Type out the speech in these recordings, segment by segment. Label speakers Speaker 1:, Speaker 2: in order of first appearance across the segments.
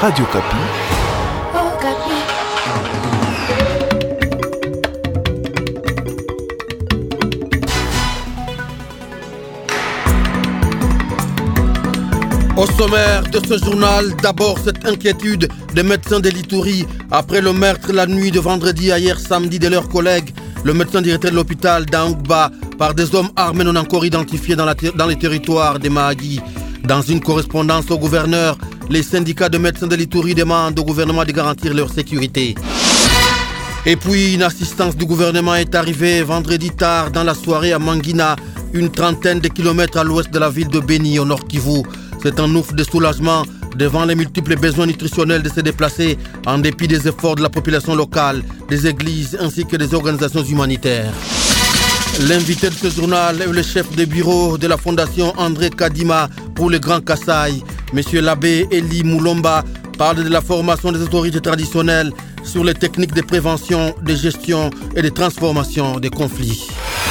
Speaker 1: Radio Kapi.
Speaker 2: Au sommaire de ce journal, d'abord cette inquiétude des médecins de l'Ituri après le meurtre la nuit de vendredi à hier samedi de leurs collègues, le médecin directeur de l'hôpital d'Angba, par des hommes armés non encore identifiés dans les territoires des Mahagi. Dans une correspondance au gouverneur, les syndicats de médecins de l'Ituri demandent au gouvernement de garantir leur sécurité. Et puis une assistance du gouvernement est arrivée vendredi tard dans la soirée à Mangina, une trentaine de kilomètres à l'ouest de la ville de Beni au Nord Kivu. C'est un ouf de soulagement devant les multiples besoins nutritionnels de se déplacer en dépit des efforts de la population locale, des églises ainsi que des organisations humanitaires. L'invité de ce journal est le chef de bureau de la fondation André Kadima pour le Grand Kasaï. Monsieur l'abbé Eli Moulomba parle de la formation des autorités traditionnelles sur les techniques de prévention, de gestion et de transformation des conflits.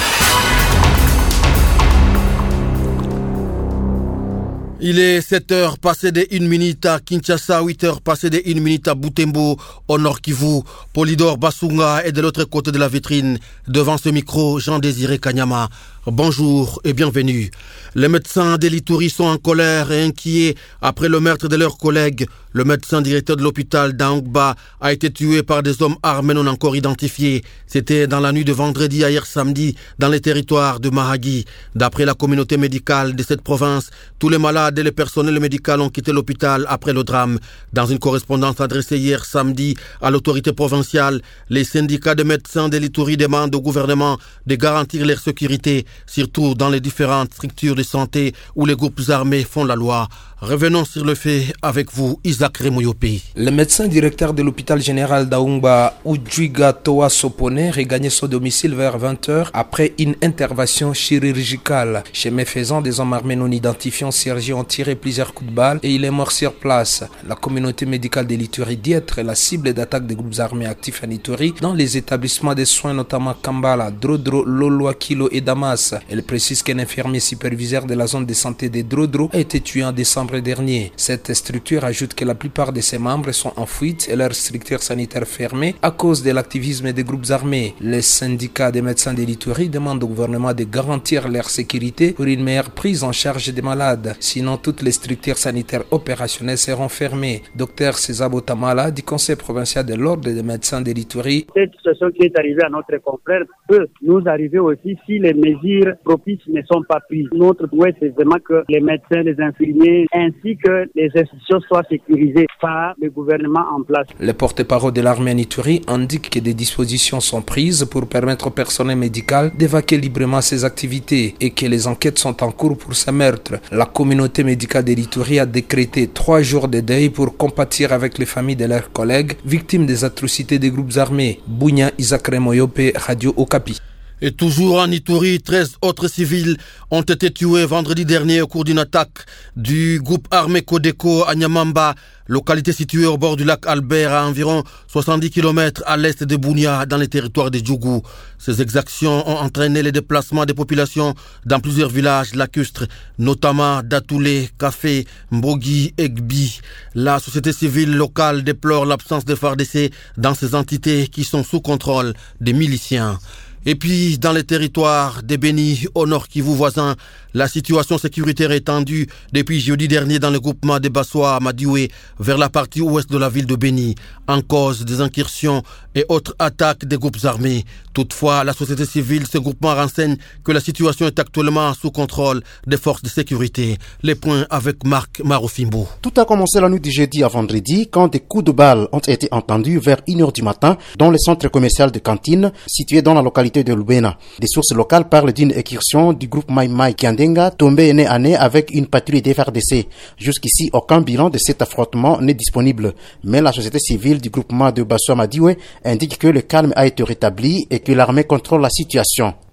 Speaker 2: Il est 7h passé de 1 minute à Kinshasa, 8h passé de 1 minute à Butembo, au Nord Kivu. Polydor Basunga est de l'autre côté de la vitrine. Devant ce micro, Jean-Désiré Kanyama. Bonjour et bienvenue. Les médecins de l'Ituri sont en colère et inquiets après le meurtre de leurs collègues. Le médecin directeur de l'hôpital d'Angba a été tué par des hommes armés non encore identifiés. C'était dans la nuit de vendredi à hier samedi dans les territoires de Mahagi. D'après la communauté médicale de cette province, tous les malades et le personnel médical ont quitté l'hôpital après le drame. Dans une correspondance adressée hier samedi à l'autorité provinciale, les syndicats de médecins de l'Ituri demandent au gouvernement de garantir leur sécurité, surtout dans les différentes structures de santé où les groupes armés font la loi. Revenons sur le fait avec vous, Isaac Remouyopi.
Speaker 3: Le médecin directeur de l'hôpital général d'Aoumba, Udjuiga Toa Sopone, regagnait son domicile vers 20h après une intervention chirurgicale. Chemin faisant, des hommes armés non identifiés ont tiré plusieurs coups de balle et il est mort sur place. La communauté médicale de l'Ituri dit être la cible d'attaque des groupes armés actifs en Ituri dans les établissements de soins, notamment Kambala, Drodro, Lolwa, Kilo et Damas. Elle précise qu'un infirmier superviseur de la zone de santé de Drodro a été tué en décembre dernier. Cette structure ajoute que la plupart de ses membres sont en fuite et leur structure sanitaire fermée à cause de l'activisme des groupes armés. Les syndicats des médecins de l'Ituri demandent au gouvernement de garantir leur sécurité pour une meilleure prise en charge des malades. Sinon, toutes les structures sanitaires opérationnelles seront fermées. Dr César Botamala du Conseil provincial de l'Ordre des médecins de l'Ituri.
Speaker 4: Cette situation qui est arrivée à notre confrère peut nous arriver aussi si les mesures propices ne sont pas prises. Notre souhait, c'est vraiment que les médecins, les infirmiers, ainsi que les institutions soient sécurisées par le gouvernement en place.
Speaker 3: Le porte-parole de l'armée en Ituri indique que des dispositions sont prises pour permettre au personnel médical d'évacuer librement ses activités et que les enquêtes sont en cours pour ce meurtre. La communauté médicale de l'Ituri a décrété 3 jours de deuil pour compatir avec les familles de leurs collègues victimes des atrocités des groupes armés. Bounia Isaac Remoyope, Radio Okapi.
Speaker 2: Et toujours en Ituri, 13 autres civils ont été tués vendredi dernier au cours d'une attaque du groupe armé Codeco à Nyamamba, localité située au bord du lac Albert à environ 70 km à l'est de Bounia dans les territoires de Djougou. Ces exactions ont entraîné le déplacement des populations dans plusieurs villages lacustres, notamment Datoulé, Café, Mbogi et Gbi. La société civile locale déplore l'absence de FARDC dans ces entités qui sont sous contrôle des miliciens. Et puis, dans les territoires de Beni, au Nord Kivu voisin, la situation sécuritaire est tendue depuis jeudi dernier dans le groupement de Bassoa à Madioué, vers la partie ouest de la ville de Beni, en cause des incursions et autres attaques des groupes armés. Toutefois, la société civile, ce groupement renseigne que la situation est actuellement sous contrôle des forces de sécurité. Les points avec Marc Marofimbo.
Speaker 5: Tout a commencé la nuit du jeudi à vendredi quand des coups de balle ont été entendus vers 1h du matin dans le centre commercial de Cantine, situé dans la localité de Lubena. Des sources locales parlent d'une incursion du groupe Mai Mai Kiandenga tombé nez à nez avec une patrouille des FARDC. Jusqu'ici, aucun bilan de cet affrontement n'est disponible. Mais la société civile du groupement de Bassoa Madioué indique que le calme a été rétabli et que l'armée contrôle la situation.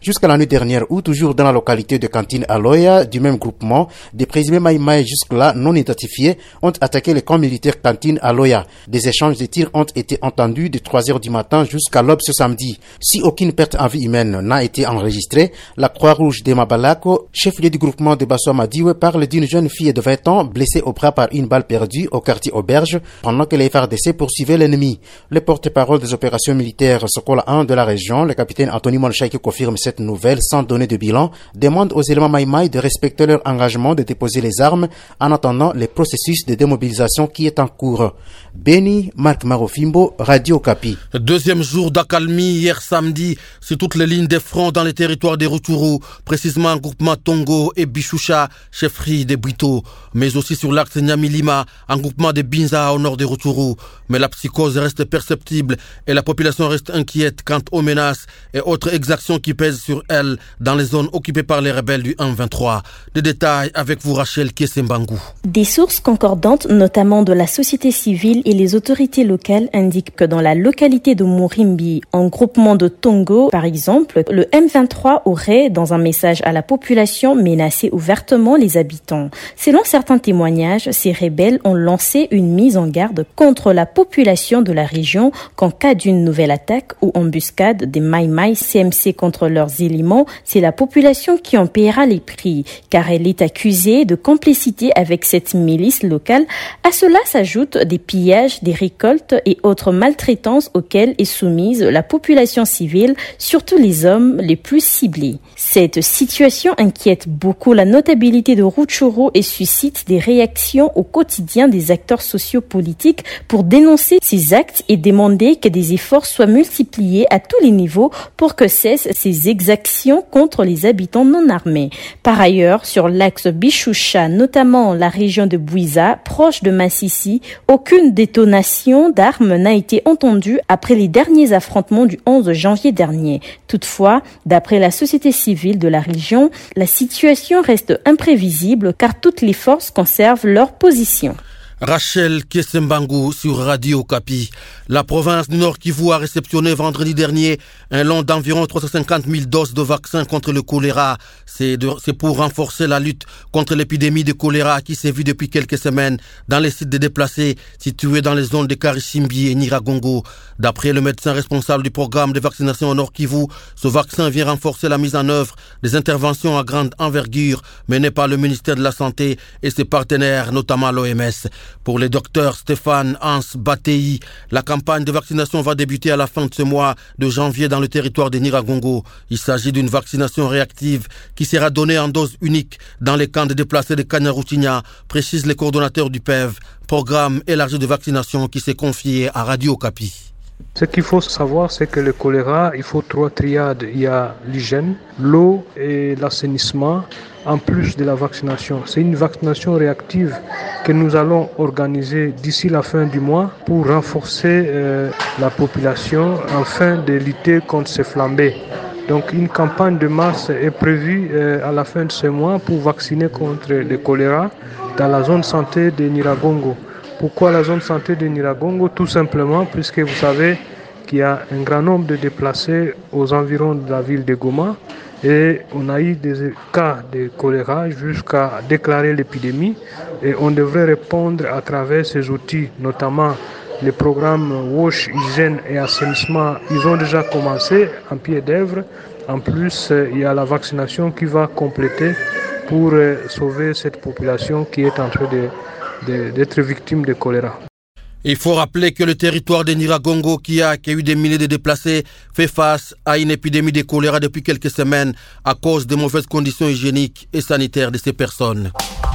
Speaker 5: Jusqu'à la nuit dernière, ou toujours dans la localité de Kantine à Loya, du même groupement, des présumés Maïmaï jusque-là non identifiés ont attaqué les camps militaires Kantine à Loya. Des échanges de tirs ont été entendus de 3h du matin jusqu'à l'aube ce samedi. Si aucune perte en vie humaine n'a été enregistrée, la Croix-Rouge de Mabalako, chef-lieu du groupement de Basso Madiwe, parle d'une jeune fille de 20 ans blessée au bras par une balle perdue au quartier Auberge pendant que les FARDC poursuivaient l'ennemi. Le porte-parole des opérations militaires Sokola 1 de la région, le capitaine Anthony Monchai, qui confirme cette nouvelle sans donner de bilan, demande aux éléments Maïmaï de respecter leur engagement de déposer les armes en attendant le processus de démobilisation qui est en cours. Beni, Marc Marofimbo, Radio Kapi.
Speaker 2: Deuxième jour d'accalmie hier samedi sur toutes les lignes des fronts dans les territoires des Rutshuru, précisément en groupement Tongo et Bichoucha, chefferie des Brito, mais aussi sur l'axe Nyamilima, en groupement de Binza au nord des Rutshuru. Mais la psychose reste perceptible et la population reste inquiète quant aux menaces et autres exactions qui pèsent sur elle dans les zones occupées par les rebelles du 1-23. Des détails avec vous Rachel Kiesembangou.
Speaker 1: Des sources concordantes, notamment de la société civile et les autorités locales, indiquent que dans la localité de Murimbi, en groupement de Tongo par exemple, le M23 aurait, dans un message à la population, menacé ouvertement les habitants. Selon certains témoignages, ces rebelles ont lancé une mise en garde contre la population de la région qu'en cas d'une nouvelle attaque ou embuscade des Maïmaï CMC contre leurs éléments, c'est la population qui en paiera les prix, car elle est accusée de complicité avec cette milice locale. À cela s'ajoutent des pillages, des récoltes et autres maltraitances auxquelles est soumise la population civile, surtout les hommes les plus ciblés. Cette situation inquiète beaucoup la notabilité de Rutshuru et suscite des réactions au quotidien des acteurs sociopolitiques pour dénoncer ces actes et demander que des efforts soient multipliés à tous les niveaux pour que cessent ces exactions contre les habitants non armés. Par ailleurs, sur l'axe Bichoucha, notamment la région de Bouiza, proche de Massissi, aucune détonation d'armes n'a été entendue après les derniers affrontements du 11 janvier dernier. Toutefois, d'après la société civile de la région, la situation reste imprévisible car toutes les forces conservent leur position.
Speaker 2: Rachel Kiesembangou sur Radio Kapi. La province du Nord Kivu a réceptionné vendredi dernier un lot d'environ 350 000 doses de vaccins contre le choléra. C'est pour renforcer la lutte contre l'épidémie de choléra qui sévit depuis quelques semaines dans les sites de déplacés situés dans les zones de Karisimbi et Nyiragongo. D'après le médecin responsable du programme de vaccination au Nord Kivu, ce vaccin vient renforcer la mise en œuvre des interventions à grande envergure menées par le ministère de la Santé et ses partenaires, notamment l'OMS. Pour le docteur Stéphane Hans Batei, la campagne de vaccination va débuter à la fin de ce mois de janvier dans le territoire de Nyiragongo. Il s'agit d'une vaccination réactive qui sera donnée en dose unique dans les camps de déplacés de Kanyaruchinya, précise le coordonnateur du PEV, programme élargi de vaccination qui s'est confié à Radio Kapi.
Speaker 6: Ce qu'il faut savoir, c'est que le choléra, il faut 3 triades. Il y a l'hygiène, l'eau et l'assainissement, en plus de la vaccination. C'est une vaccination réactive que nous allons organiser d'ici la fin du mois pour renforcer la population afin de lutter contre ces flambées. Donc une campagne de masse est prévue à la fin de ce mois pour vacciner contre le choléra dans la zone santé de Nyiragongo. Pourquoi la zone santé de Nyiragongo? Tout simplement puisque vous savez qu'il y a un grand nombre de déplacés aux environs de la ville de Goma et on a eu des cas de choléra jusqu'à déclarer l'épidémie et on devrait répondre à travers ces outils, notamment les programmes WASH, hygiène et assainissement. Ils ont déjà commencé en pied d'œuvre. En plus, il y a la vaccination qui va compléter pour sauver cette population qui est en train d'être victime de choléra.
Speaker 2: Il faut rappeler que le territoire de Nyiragongo, qui a accueilli des milliers de déplacés, fait face à une épidémie de choléra depuis quelques semaines à cause des mauvaises conditions hygiéniques et sanitaires de ces personnes.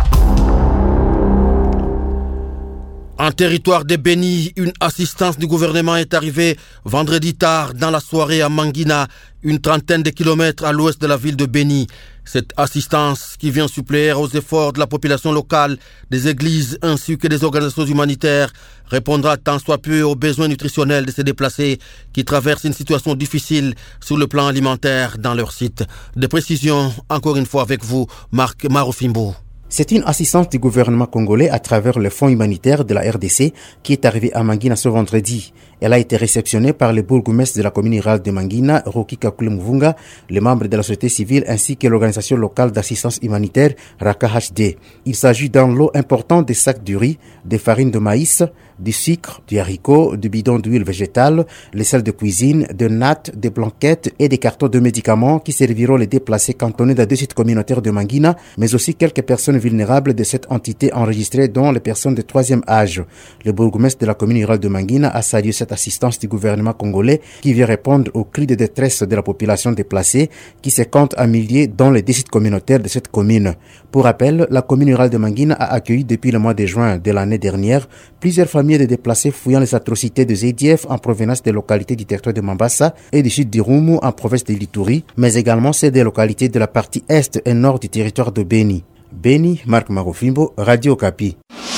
Speaker 2: En territoire de Beni, une assistance du gouvernement est arrivée vendredi tard dans la soirée à Mangina, une trentaine de kilomètres à l'ouest de la ville de Beni. Cette assistance qui vient suppléer aux efforts de la population locale, des églises ainsi que des organisations humanitaires répondra tant soit peu aux besoins nutritionnels de ces déplacés qui traversent une situation difficile sur le plan alimentaire dans leur site. Des précisions, encore une fois avec vous, Marc Marofimbo.
Speaker 5: C'est une assistance du gouvernement congolais à travers le fonds humanitaire de la RDC qui est arrivée à Mangina ce vendredi. Elle a été réceptionnée par le bourgmestre de la commune rurale de Mangina, Roki Kakule Mvunga, les membres de la société civile ainsi que l'organisation locale d'assistance humanitaire Raka HD. Il s'agit d'un lot important de sacs de riz, de farine de maïs, du sucre, du haricot, du bidon d'huile végétale, les sels de cuisine, de nattes, des blanquettes et des cartons de médicaments qui serviront les déplacés cantonnés dans 2 sites communautaires de Mangina, mais aussi quelques personnes vulnérables de cette entité enregistrée, dont les personnes de 3e âge. Le bourgmestre de la commune rurale de Mangina a salué cette assistance du gouvernement congolais qui vient répondre aux cris de détresse de la population déplacée qui se compte à milliers dans les 2 sites communautaires de cette commune. Pour rappel, la commune rurale de Mangina a accueilli depuis le mois de juin de l'année dernière plusieurs familles de déplacés fuyant les atrocités de ZDF en provenance des localités du territoire de Mambasa et du sud du Rumu en province de l'Ituri, mais également celles des localités de la partie est et nord du territoire de Beni. Beni, Marc Marofimbo, Radio Okapi.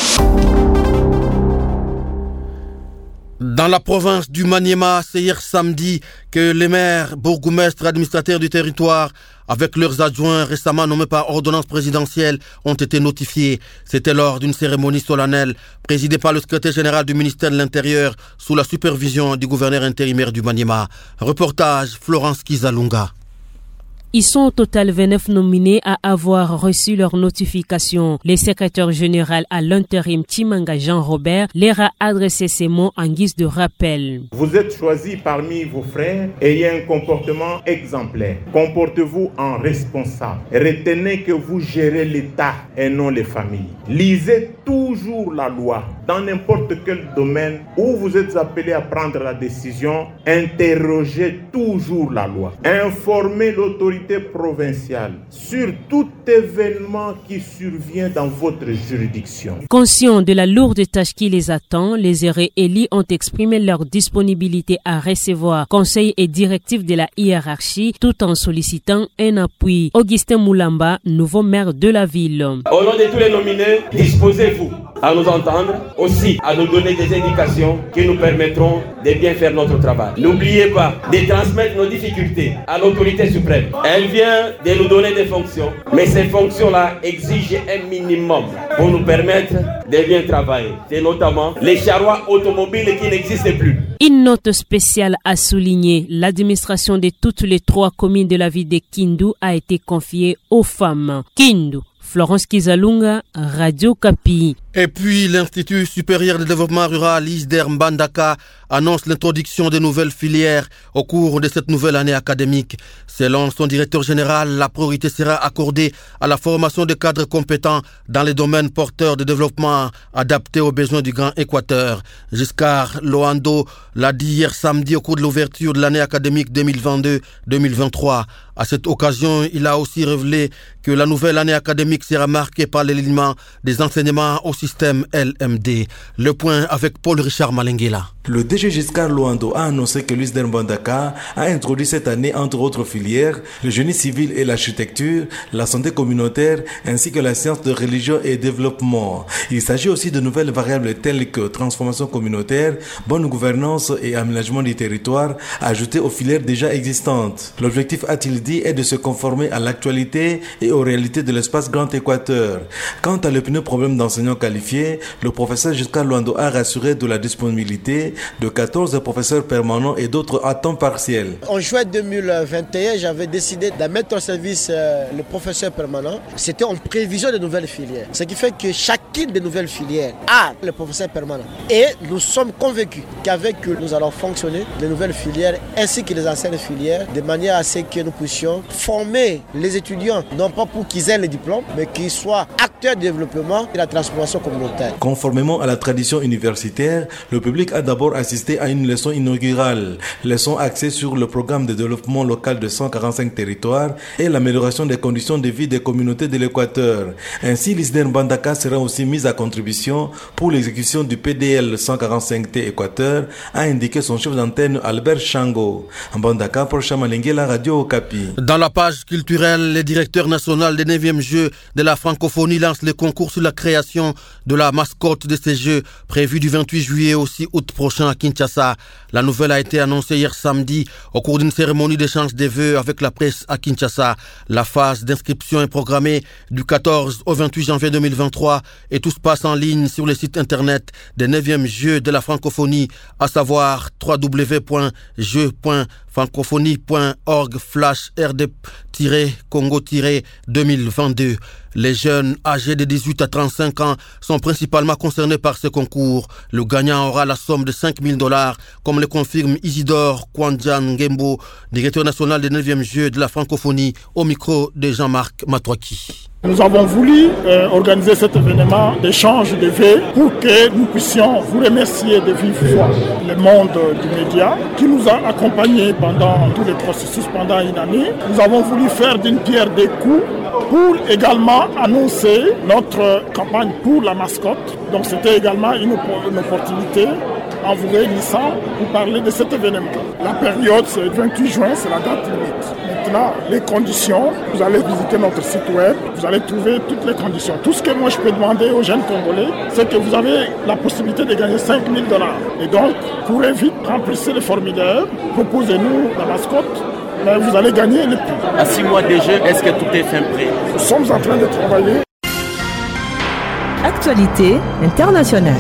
Speaker 2: Dans la province du Maniema, c'est hier samedi que les maires, bourgmestres, administrateurs du territoire, avec leurs adjoints récemment nommés par ordonnance présidentielle, ont été notifiés. C'était lors d'une cérémonie solennelle présidée par le secrétaire général du ministère de l'Intérieur sous la supervision du gouverneur intérimaire du Maniema. Reportage Florence Kizalunga.
Speaker 7: Ils sont au total 29 nominés à avoir reçu leur notification. Le secrétaire général à l'intérim Timanga Jean-Robert leur a adressé ces mots en guise de rappel.
Speaker 8: Vous êtes choisis parmi vos frères, ayez un comportement exemplaire. Comportez-vous en responsable. Retenez que vous gérez l'État et non les familles. Lisez toujours la loi. Dans n'importe quel domaine où vous êtes appelé à prendre la décision, interrogez toujours la loi. Informez l'autorité provinciale sur tout événement qui survient dans votre juridiction.
Speaker 7: Conscients de la lourde tâche qui les attend, les réélus ont exprimé leur disponibilité à recevoir conseils et directives de la hiérarchie tout en sollicitant un appui. Augustin Moulamba, nouveau maire de la ville.
Speaker 9: Au nom de tous les nominés, disposez-vous à nous entendre, aussi à nous donner des indications qui nous permettront de bien faire notre travail. N'oubliez pas de transmettre nos difficultés à l'autorité suprême. Elle vient de nous donner des fonctions, mais ces fonctions-là exigent un minimum pour nous permettre de bien travailler. C'est notamment les charrois automobiles qui n'existent plus.
Speaker 7: Une note spéciale a souligné l'administration de toutes les 3 communes de la ville de Kindu a été confiée aux femmes. Kindu, Florence Kizalunga, Radio Okapi.
Speaker 2: Et puis, l'Institut supérieur de développement rural ISDER Mbandaka annonce l'introduction de nouvelles filières au cours de cette nouvelle année académique. Selon son directeur général, la priorité sera accordée à la formation de cadres compétents dans les domaines porteurs de développement adaptés aux besoins du Grand Équateur. Giscard Loando l'a dit hier samedi au cours de l'ouverture de l'année académique 2022-2023. À cette occasion, il a aussi révélé que la nouvelle année académique sera marquée par l'alignement des enseignements au système LMD. Le point avec Paul-Richard Malengela.
Speaker 10: Le DG Giscard Loando a annoncé que l'ISDER Mbandaka a introduit cette année, entre autres filières, le génie civil et l'architecture, la santé communautaire, ainsi que la science de religion et développement. Il s'agit aussi de nouvelles variables telles que transformation communautaire, bonne gouvernance et aménagement du territoire, ajoutées aux filières déjà existantes. L'objectif, a-t-il dit, est de se conformer à l'actualité et aux réalités de l'espace Grand Équateur. Quant à l'épineux problème d'enseignants qualifiés, le professeur Giscard Loando a rassuré de la disponibilité de 14 professeurs permanents et d'autres à temps partiel.
Speaker 11: En juin 2021, j'avais décidé de mettre en service le professeur permanent. C'était en prévision de nouvelles filières. Ce qui fait que chacune des nouvelles filières a le professeur permanent. Et nous sommes convaincus qu'avec eux, nous allons fonctionner les nouvelles filières ainsi que les anciennes filières de manière à ce que nous puissions former les étudiants, non pas pour qu'ils aient le diplôme, mais qu'ils soient acteurs de développement et de la transformation communautaire.
Speaker 10: Conformément à la tradition universitaire, le public a d'abord assisté à une leçon inaugurale, leçon axée sur le programme de développement local de 145 territoires et l'amélioration des conditions de vie des communautés de l'Équateur. Ainsi, l'ISDER Mbandaka sera aussi mise à contribution pour l'exécution du PDL 145T Équateur, a indiqué son chef d'antenne Albert Chango. Mbandaka pour Chamalengela, Radio Okapi.
Speaker 2: Dans la page culturelle, le directeur national des 9e Jeux de la francophonie lance le concours sur la création de la mascotte de ces Jeux, prévus du 28 juillet au 6 août prochain à Kinshasa. La nouvelle a été annoncée hier samedi au cours d'une cérémonie d'échange des vœux avec la presse à Kinshasa. La phase d'inscription est programmée du 14 au 28 janvier 2023 et tout se passe en ligne sur le site internet des 9e Jeux de la francophonie, à savoir www.jeux.francophonie.org/RD-Congo-2022. Les jeunes âgés de 18 à 35 ans sont principalement concernés par ce concours. Le gagnant aura la somme de $5,000, comme le confirme Isidore Kwandjan Ngembo, directeur national des 9e Jeux de la francophonie, au micro de Jean-Marc Matouaki.
Speaker 12: Nous avons voulu organiser cet événement d'échange de vœux pour que nous puissions vous remercier de vive voix le monde du média qui nous a accompagnés pendant tout le processus pendant une année. Nous avons voulu faire d'une pierre deux coups pour également annoncer notre campagne pour la mascotte. Donc c'était également une opportunité en vous réunissant pour parler de cet événement. La période, c'est le 28 juin, c'est la date limite. Maintenant, les conditions, vous allez visiter notre site web, vous allez trouver toutes les conditions. Tout ce que moi je peux demander aux jeunes Congolais, c'est que vous avez la possibilité de gagner $5,000. Et donc, courez vite, remplissez le formulaire, proposez-nous la mascotte, mais vous allez gagner le prix.
Speaker 13: À 6 mois de jeu, est-ce que tout est fin prêt?
Speaker 12: Nous sommes en train de travailler.
Speaker 14: Actualité internationale.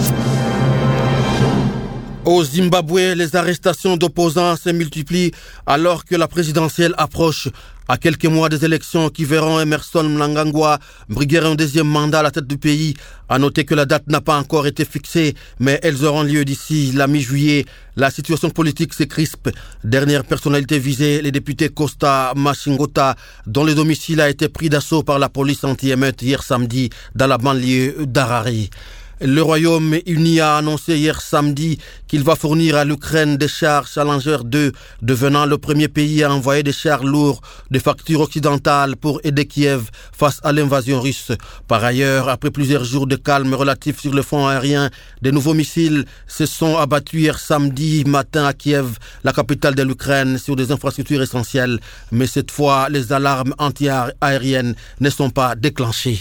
Speaker 2: Au Zimbabwe, les arrestations d'opposants se multiplient alors que la présidentielle approche. À quelques mois des élections qui verront Emmerson Mnangagwa briguer un deuxième mandat à la tête du pays, à noter que la date n'a pas encore été fixée, mais elles auront lieu d'ici la mi-juillet. La situation politique se crispe. Dernière personnalité visée, les députés Costa Machingota, dont le domicile a été pris d'assaut par la police anti-émeute hier samedi dans la banlieue d'Harare. Le Royaume-Uni a annoncé hier samedi qu'il va fournir à l'Ukraine des chars Challenger 2, devenant le premier pays à envoyer des chars lourds de facture occidentale pour aider Kiev face à l'invasion russe. Par ailleurs, après plusieurs jours de calme relatif sur le front aérien, des nouveaux missiles se sont abattus hier samedi matin à Kiev, la capitale de l'Ukraine, sur des infrastructures essentielles. Mais cette fois, les alarmes anti-aériennes ne sont pas déclenchées.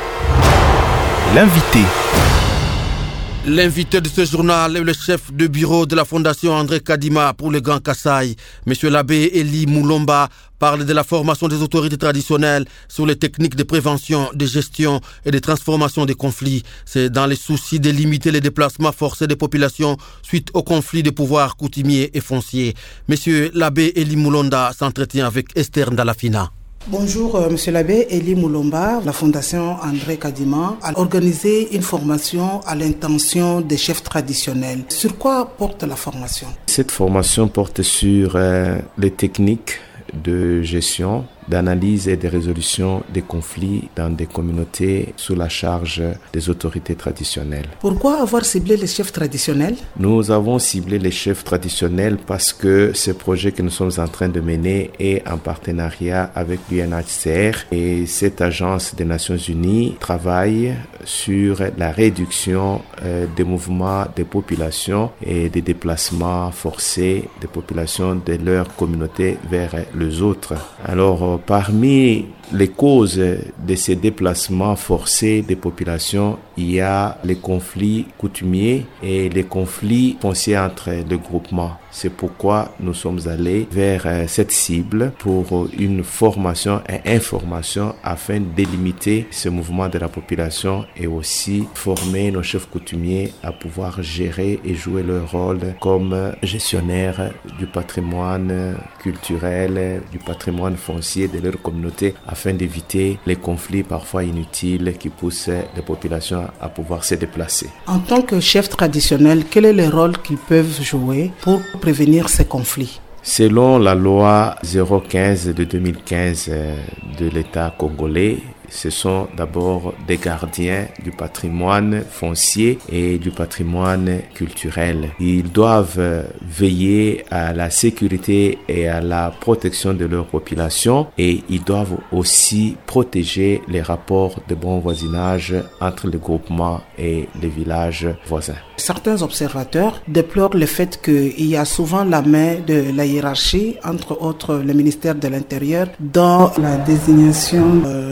Speaker 2: L'invité de ce journal est le chef de bureau de la Fondation André Kadima pour le Grand Kasaï. Monsieur l'abbé Eli Mulomba parle de la formation des autorités traditionnelles sur les techniques de prévention, de gestion et de transformation des conflits. C'est dans les soucis de limiter les déplacements forcés des populations suite aux conflits de pouvoirs coutumiers et fonciers. Monsieur l'abbé Eli Mulonda s'entretient avec Esther Ndalafina.
Speaker 15: Bonjour, monsieur l'abbé Eli Mulomba. La Fondation André Kadima a organisé une formation à l'intention des chefs traditionnels. Sur quoi porte la formation?
Speaker 16: Cette formation porte sur les techniques de gestion, d'analyse et de résolution des conflits dans des communautés sous la charge des autorités traditionnelles.
Speaker 15: Pourquoi avoir ciblé les chefs traditionnels?
Speaker 16: Nous avons ciblé les chefs traditionnels parce que ce projet que nous sommes en train de mener est en partenariat avec l'UNHCR et cette agence des Nations Unies travaille sur la réduction des mouvements des populations et des déplacements forcés des populations de leur communauté vers les autres. Alors, parmi les causes de ces déplacements forcés des populations, il y a les conflits coutumiers et les conflits fonciers entre les groupements. C'est pourquoi nous sommes allés vers cette cible pour une formation et information afin de délimiter ce mouvement de la population et aussi former nos chefs coutumiers à pouvoir gérer et jouer leur rôle comme gestionnaires du patrimoine culturel, du patrimoine foncier de leur communauté afin d'éviter les conflits parfois inutiles qui poussent les populations à pouvoir se déplacer.
Speaker 15: En tant que chef traditionnel, quel est le rôle qu'ils peuvent jouer pour prévenir ces conflits?
Speaker 16: Selon la loi 015 de 2015 de l'État congolais, ce sont d'abord des gardiens du patrimoine foncier et du patrimoine culturel. Ils doivent veiller à la sécurité et à la protection de leur population et ils doivent aussi protéger les rapports de bon voisinage entre les groupements et les villages voisins.
Speaker 15: Certains observateurs déplorent le fait qu'il y a souvent la main de la hiérarchie, entre autres le ministère de l'Intérieur, dans la désignation de l'élu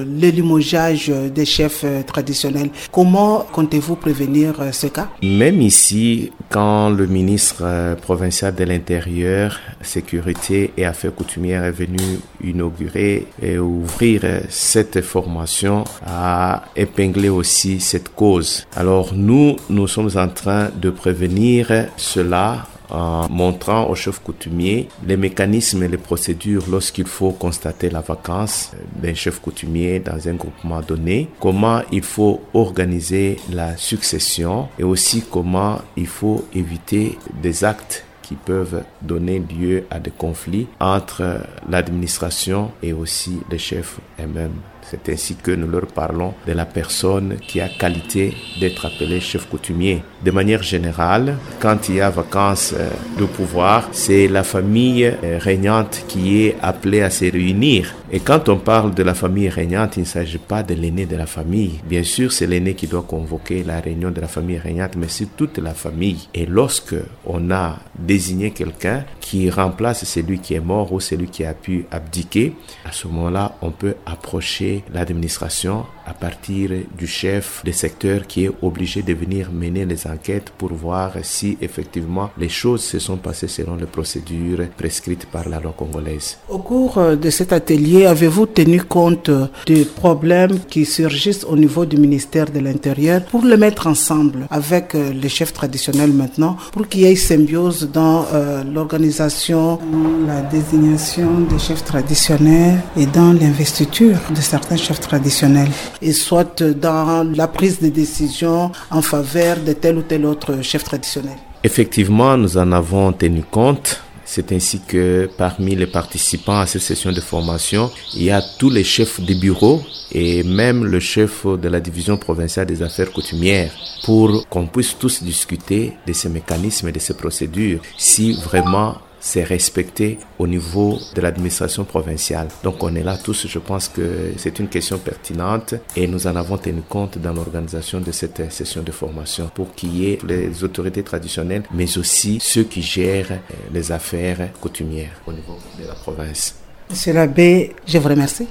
Speaker 15: limogeage des chefs traditionnels. Comment comptez-vous prévenir ce cas?
Speaker 16: Même ici, quand le ministre provincial de l'Intérieur, Sécurité et Affaires coutumières est venu inaugurer et ouvrir cette formation, a épinglé aussi cette cause. Alors nous sommes en train de prévenir cela en montrant aux chefs coutumiers les mécanismes et les procédures lorsqu'il faut constater la vacance d'un chef coutumier dans un groupement donné, comment il faut organiser la succession et aussi comment il faut éviter des actes qui peuvent donner lieu à des conflits entre l'administration et aussi les chefs eux-mêmes. C'est ainsi que nous leur parlons de la personne qui a qualité d'être appelée chef coutumier. De manière générale, quand il y a vacance de pouvoir, c'est la famille régnante qui est appelée à se réunir. Et quand on parle de la famille régnante, il ne s'agit pas de l'aîné de la famille. Bien sûr, c'est l'aîné qui doit convoquer la réunion de la famille régnante, mais c'est toute la famille. Et lorsque on a désigné quelqu'un qui remplace celui qui est mort ou celui qui a pu abdiquer, à ce moment-là, on peut approcher l'administration à partir du chef de secteur qui est obligé de venir mener les enquêtes pour voir si effectivement les choses se sont passées selon les procédures prescrites par la loi congolaise.
Speaker 15: Au cours de cet atelier, avez-vous tenu compte des problèmes qui surgissent au niveau du ministère de l'Intérieur pour les mettre ensemble avec les chefs traditionnels maintenant pour qu'il y ait symbiose dans l'organisation, la désignation des chefs traditionnels et dans l'investiture de certains chefs traditionnels, et soit dans la prise de décision en faveur de tel ou tel autre chef traditionnel?
Speaker 16: Effectivement, nous en avons tenu compte. C'est ainsi que parmi les participants à cette session de formation, il y a tous les chefs de bureau et même le chef de la division provinciale des affaires coutumières pour qu'on puisse tous discuter de ces mécanismes et de ces procédures si vraiment c'est respecté au niveau de l'administration provinciale. Donc on est là tous, je pense que c'est une question pertinente et nous en avons tenu compte dans l'organisation de cette session de formation pour qu'il y ait les autorités traditionnelles mais aussi ceux qui gèrent les affaires coutumières au niveau de la province.
Speaker 15: Monsieur l'abbé, je vous remercie.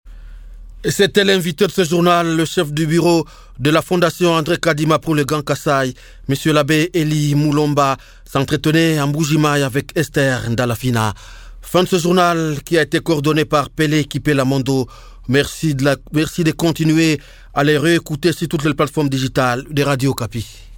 Speaker 2: C'était l'invité de ce journal, le chef du bureau de la Fondation André Kadima pour le Grand Kassai, Monsieur l'abbé Eli Mulomba, s'entretenait en Boujimaï avec Esther Ndalafina. Fin de ce journal qui a été coordonné par Pelé Kipelamondo. Merci de continuer à les réécouter sur toutes les plateformes digitales de Radio Kapi.